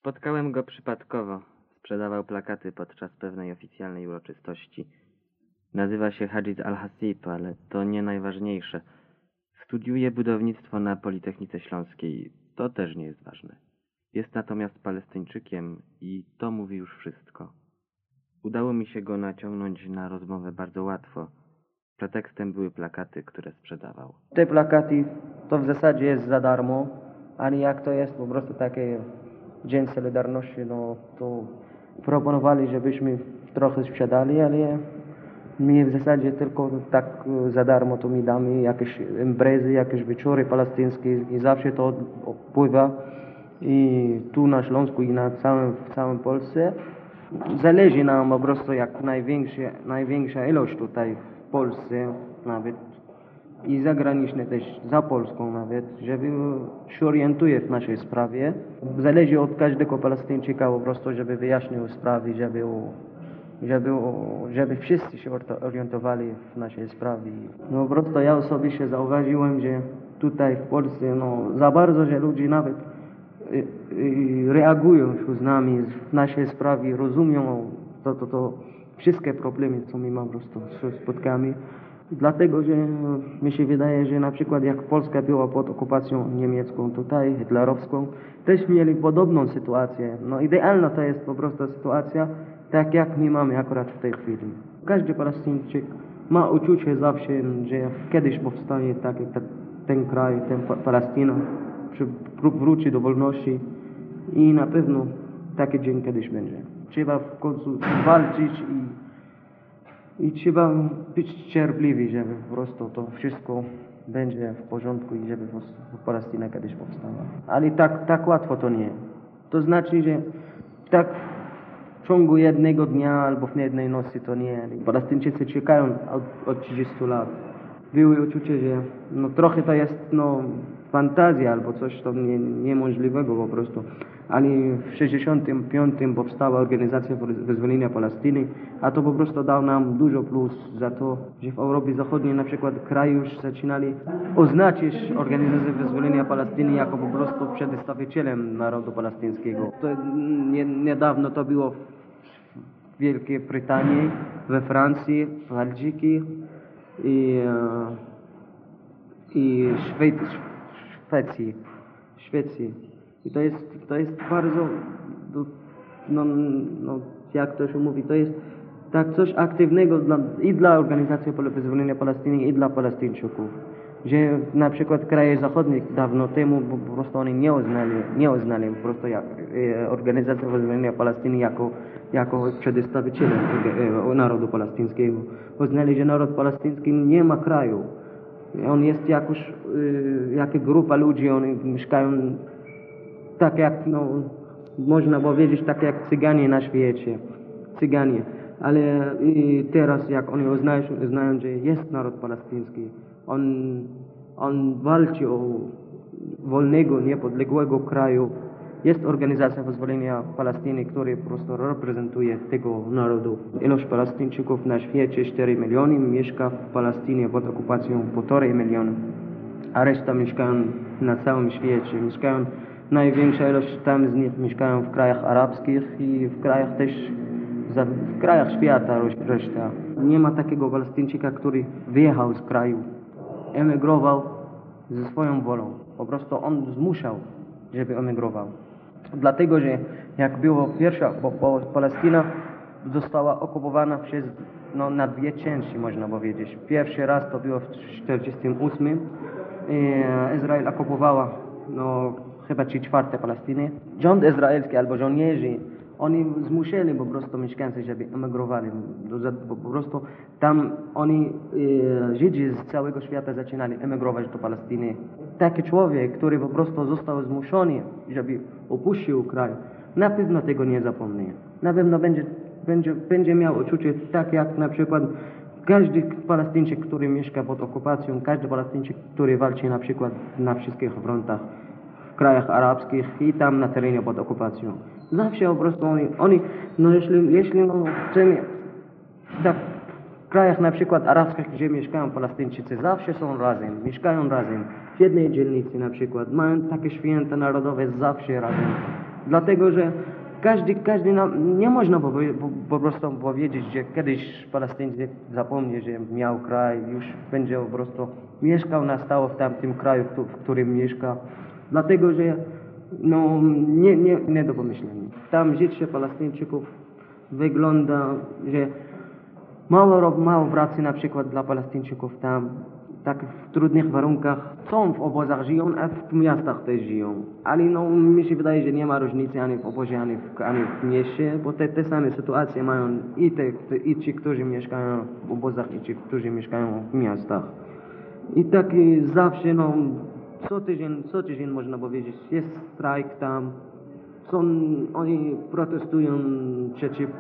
Spotkałem go przypadkowo. Sprzedawał plakaty podczas pewnej oficjalnej uroczystości. Nazywa się Hadżid Al-Hasib, ale to nie najważniejsze. Studiuje budownictwo na Politechnice Śląskiej. To też nie jest ważne. Jest natomiast Palestyńczykiem i to mówi już wszystko. Udało mi się go naciągnąć na rozmowę bardzo łatwo. Pretekstem były plakaty, które sprzedawał. Te plakaty to w zasadzie jest za darmo, ale jak to jest po prostu takie Dzień Solidarności, no to proponowali, żebyśmy trochę sprzedali, ale my w zasadzie tylko tak za darmo to mi damy jakieś imprezy, jakieś wieczory palestyńskie i zawsze to wpływa i tu na Śląsku i w całym Polsce. Zależy nam po prostu jak największa ilość tutaj w Polsce nawet i zagraniczne też, za Polską nawet, żeby się orientuje w naszej sprawie. Zależy od każdego Palestyńczyka po prostu, żeby wyjaśnił sprawy, żeby wszyscy się orientowali w naszej sprawie. No po prostu ja osobiście zauważyłem, że tutaj w Polsce za bardzo, że ludzie nawet reagują z nami w naszej sprawie, rozumieją to wszystkie problemy, co my mamy po prostu spotkamy. Dlatego, że mi się wydaje, że na przykład jak Polska była pod okupacją niemiecką tutaj, hitlerowską, też mieli podobną sytuację. No idealna to jest po prostu sytuacja, tak jak my mamy akurat w tej chwili. Każdy Palestyńczyk ma uczucie zawsze, że kiedyś powstanie ten kraj, Palestyna, wróci do wolności i na pewno taki dzień kiedyś będzie. Trzeba w końcu walczyć i trzeba być cierpliwi, żeby po prostu to wszystko będzie w porządku i żeby Palestyna kiedyś powstała. Ale tak łatwo to nie. To znaczy, że tak w ciągu jednego dnia albo w jednej nocy to nie. Palestyńczycy czekają od 30 lat. Były uczucie, że trochę to jest fantazja albo coś to niemożliwego po prostu. Ale w 1965 powstała Organizacja Wyzwolenia Palestyny, a to po prostu dał nam dużo plus za to, że w Europie Zachodniej na przykład kraje już zaczynali oznaczyć Organizację Wyzwolenia Palestyny jako po prostu przedstawicielem narodu palestyńskiego. To niedawno to było w Wielkiej Brytanii, we Francji, w Belgii i Szwecji. I to jest bardzo, jak to się mówi, to jest tak coś aktywnego i dla Organizacji Wyzwolenia Palestyny i dla Palestyńczyków. Że na przykład kraje zachodnie dawno temu po prostu oni nie uznali po prostu Organizację Wyzwolenia Palestyny jako przedstawiciela narodu palestyńskiego. Uznali, że naród palestyński nie ma kraju. On jest jakoś, jaka grupa ludzi, oni mieszkają tak jak, można powiedzieć, tak jak Cyganie na świecie. Cyganie. Ale teraz jak oni uznają, że jest naród palestyński, on walczy o wolnego, niepodległego kraju. Jest Organizacja Wyzwolenia Palestyny, która po prostu reprezentuje tego narodu. Ilość Palestyńczyków na świecie 4 miliony, mieszka w Palestynie pod okupacją 1,5 miliona, a reszta mieszkają na całym świecie. Największa ilość tam z nich mieszkają w krajach arabskich i w krajach świata reszta. Nie ma takiego Palestyńczyka, który wyjechał z kraju, emigrował ze swoją wolą. Po prostu on zmuszał, żeby emigrował. Dlatego, że jak było pierwsza, bo Palestyna została okupowana na dwie części, można powiedzieć. Pierwszy raz to było w 1948. Izrael okupowała chyba 3/4 Palestyny. Rząd izraelski albo żołnierze, oni zmusili po prostu mieszkańców, żeby emigrowali. Po prostu tam Żydzi z całego świata zaczynali emigrować do Palestyny. Taki człowiek, który po prostu został zmuszony, żeby opuścił kraj, na pewno tego nie zapomni. Na pewno będzie miał uczucie tak jak na przykład każdy Palestyńczyk, który mieszka pod okupacją, każdy Palestyńczyk, który walczy na przykład na wszystkich frontach, w krajach arabskich i tam na terenie pod okupacją. Zawsze po prostu jeśli chcemy, tak w krajach na przykład arabskich, gdzie mieszkają Palestyńczycy, zawsze są razem, mieszkają razem. W jednej dzielnicy na przykład, mają takie święta narodowe zawsze razem. Dlatego, że nie można po prostu powiedzieć, że kiedyś Palestyńczyk zapomni, że miał kraj, już będzie po prostu mieszkał na stałe w tamtym kraju, w którym mieszka. Dlatego, że no, nie do pomyślenia. Tam życie Palestyńczyków wygląda, że mało pracy na przykład dla Palestyńczyków tam, tak w trudnych warunkach, są w obozach żyją, a w miastach też żyją. Ale no, mi się wydaje, że nie ma różnicy ani w obozie, ani w mieście, bo te same sytuacje mają i ci, którzy mieszkają w obozach, i ci, którzy mieszkają w miastach. I tak zawsze, no, co tydzień można powiedzieć, jest strajk tam, oni protestują przeciwko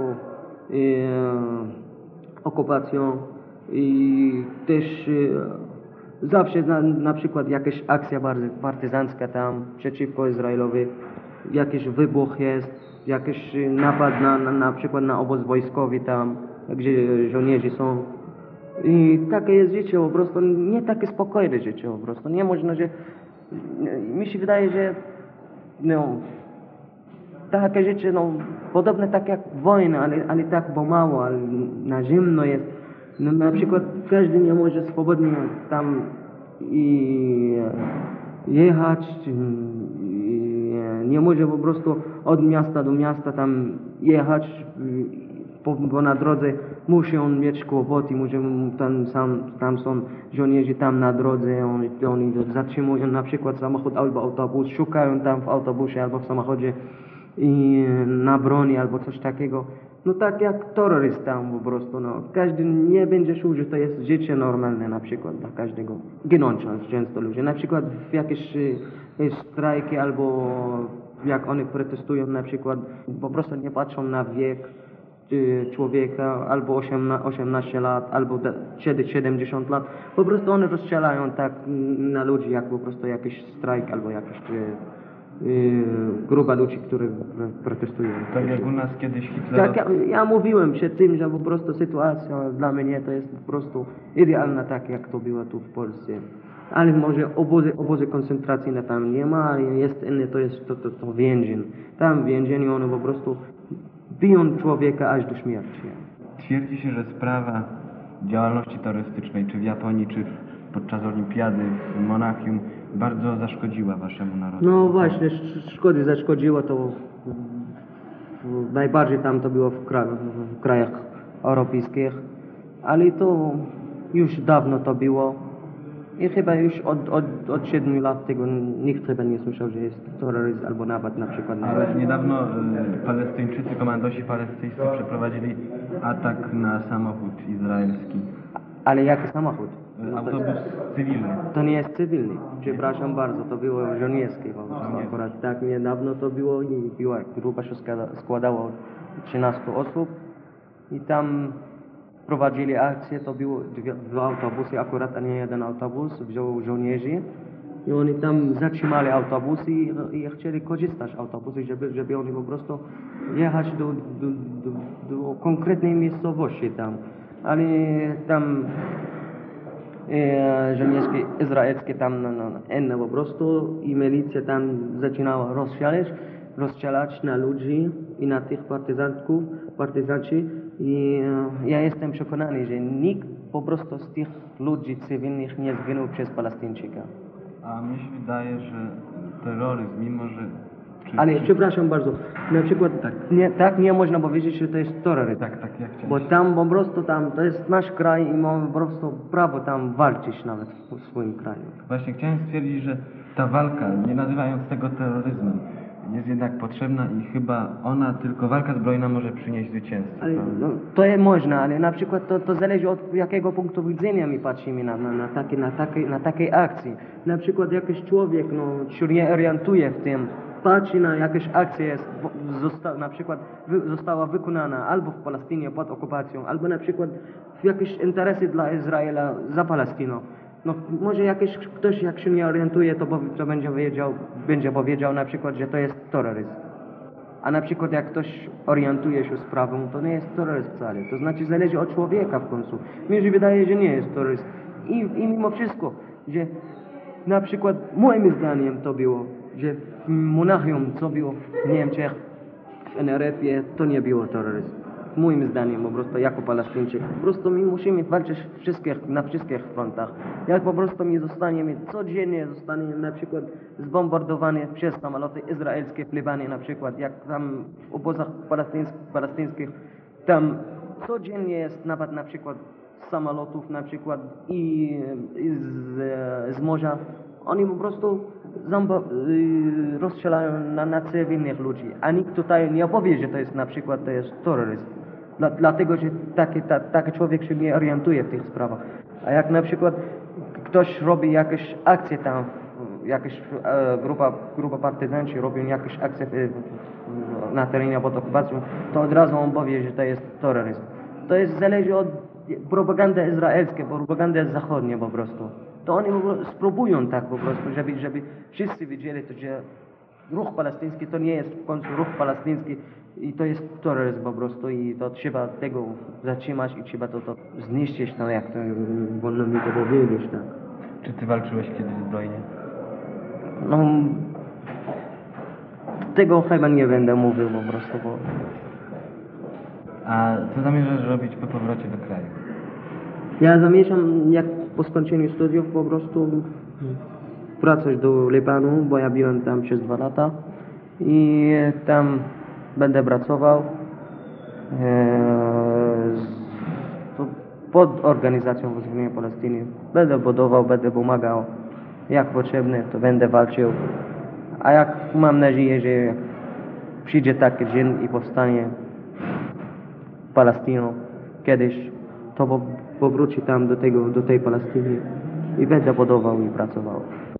okupacją i też zawsze na przykład jakaś akcja partyzancka tam przeciwko Izraelowi, jakiś wybuch jest, jakiś napad na przykład na obóz wojskowy tam, gdzie żołnierze są. I takie jest życie po prostu, nie takie spokojne życie po prostu, nie można, że mi się wydaje, że no, takie życie, no, podobne tak jak wojna, ale tak pomału, ale na zimno jest. No, na przykład każdy nie może swobodnie tam jechać, nie może po prostu od miasta do miasta tam jechać, bo na drodze musi on mieć kłopoty, tam są żołnierze tam na drodze, oni zatrzymują na przykład samochód albo autobus, szukają tam w autobusie albo w samochodzie i na broni albo coś takiego. No tak jak terrorysta po prostu, no. Każdy nie będzie czuł, że to jest życie normalne na przykład dla każdego. Ginąć często ludzie. Na przykład w jakieś strajki albo jak oni protestują na przykład, po prostu nie patrzą na wiek człowieka, albo 18 lat, albo 70 lat. Po prostu one rozstrzelają tak na ludzi, jak po prostu jakiś strajk albo jakiś grupa ludzi, którzy protestują. Tak jak u nas kiedyś Hitler... Tak, ja mówiłem przed tym, że po prostu sytuacja dla mnie to jest po prostu idealna, tak jak to było tu w Polsce. Ale może obozy koncentracyjne tam nie ma, jest inny, to jest to więzień. Tam w więzieniu one po prostu biją człowieka aż do śmierci. Twierdzi się, że sprawa działalności terrorystycznej, czy w Japonii, czy podczas olimpiady w Monachium, bardzo zaszkodziła waszemu narodowi. No właśnie, zaszkodziło to najbardziej tam to było w krajach europejskich, ale to już dawno to było i chyba już od 7 lat tego nikt chyba nie słyszał, że jest terroryzm albo napad na przykład. Ale niedawno Palestyńczycy, komandosi palestyńscy przeprowadzili atak na samochód izraelski. Ale jaki samochód? Autobus cywilny. To nie jest cywilny, przepraszam bardzo, to było żołnierskie. Akurat tak niedawno to było i grupa się składała 13 osób i tam prowadzili akcję, to było 2 autobusy, akurat a nie jeden autobus, wziął żołnierzy i oni tam zatrzymali autobusy i chcieli korzystać z autobusy, żeby oni po prostu jechać do konkretnej miejscowości tam. Ale tam żołnierskie izraelskie tam inne po prostu i milicja tam zaczynała rozstrzelać na ludzi i na tych partyzanci i ja jestem przekonany, że nikt po prostu z tych ludzi cywilnych nie zginął przez Palestyńczyka. A mi się wydaje, że terroryzm, mimo że... Ale przepraszam bardzo, na przykład nie można powiedzieć, że to jest terroryzm. Tak, jak chciałem. Bo tam po prostu to jest nasz kraj i mamy po prostu prawo tam walczyć nawet w swoim kraju. Właśnie chciałem stwierdzić, że ta walka, nie nazywając tego terroryzmem, jest jednak potrzebna i chyba tylko walka zbrojna może przynieść zwycięstwo. Ale, no, to jest można, ale na przykład to zależy od jakiego punktu widzenia my patrzymy na takiej akcji. Na przykład jakiś człowiek się nie orientuje w tym, patrzy na jakąś akcję, na przykład została wykonana albo w Palestynie pod okupacją, albo na przykład w jakieś interesy dla Izraela za Palestyną. No może ktoś jak się nie orientuje, to będzie powiedział na przykład, że to jest terroryzm. A na przykład jak ktoś orientuje się sprawą, to nie jest terroryzm wcale. To znaczy zależy od człowieka w końcu. Mi się wydaje, że nie jest terroryzm. I mimo wszystko, że na przykład moim zdaniem to było, że w Monachium, co było w Niemczech, w NRF-ie, to nie było terroryzm. Moim zdaniem, po prostu jako Palestyńczyk. Po prostu my musimy walczyć na wszystkich frontach. Jak po prostu my zostaniemy, codziennie zostaniemy na przykład zbombardowani przez samoloty izraelskie w Libanie na przykład, jak tam w obozach palestyńskich, tam codziennie jest nawet na przykład z samolotów na przykład i z morza. Oni po prostu rozstrzelają na cywilnych ludzi, a nikt tutaj nie powie, że to jest na przykład to jest terroryzm. Dlatego, że taki człowiek się nie orientuje w tych sprawach. A jak na przykład ktoś robi jakieś akcje tam, jakaś grupa partyzanci robią jakieś akcje na terenie pod okupacją, to od razu on powie, że to jest terroryzm. To jest zależy od propagandy izraelskiej, propagandy zachodniej po prostu. To oni spróbują tak po prostu, żeby wszyscy wiedzieli, że ruch palestyński to nie jest w końcu ruch palestyński i to jest terroryzm po prostu i to trzeba tego zatrzymać i trzeba to zniszczyć, no jak to wolno mi to powiedzieć, tak. Czy ty walczyłeś kiedyś zbrojnie? No, tego chyba nie będę mówił po prostu, bo... A co zamierzasz robić po powrocie do kraju? Ja zamierzam, jak po skończeniu studiów, po prostu wracać do Libanu, bo ja byłem tam przez 2 lata i tam będę pracował pod organizacją wyzwolenia Palestyny. Będę budował, będę pomagał, jak potrzebne, to będę walczył. A jak mam nadzieję, że przyjdzie taki dzień i powstanie Palestyna kiedyś, to powróci tam do tej Palestyny i będę budował i pracował.